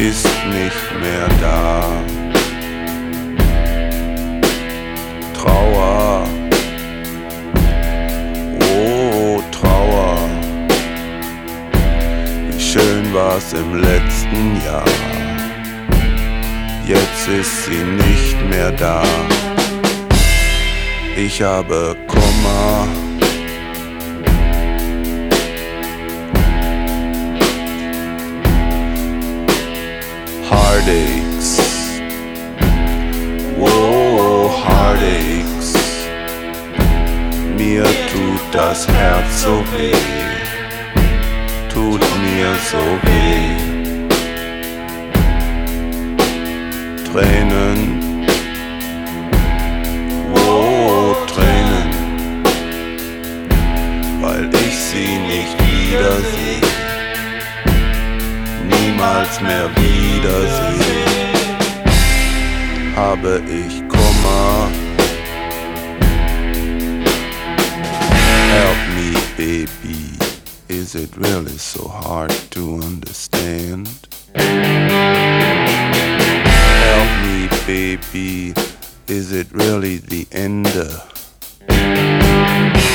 bist nicht mehr da. Trauer, oh Trauer, wie schön war's im letzten Jahr. Jetzt ist sie nicht mehr da. Ich habe Kummer, Heartaches, oh Heartaches. Mir tut das Herz so weh, tut mir so weh. Tränen, oh Tränen, weil ich sie nicht wiedersehe, niemals mehr wiedersehe, habe ich Kummer. Help me, baby, is it really so hard to understand? Help me, baby, is it really the end?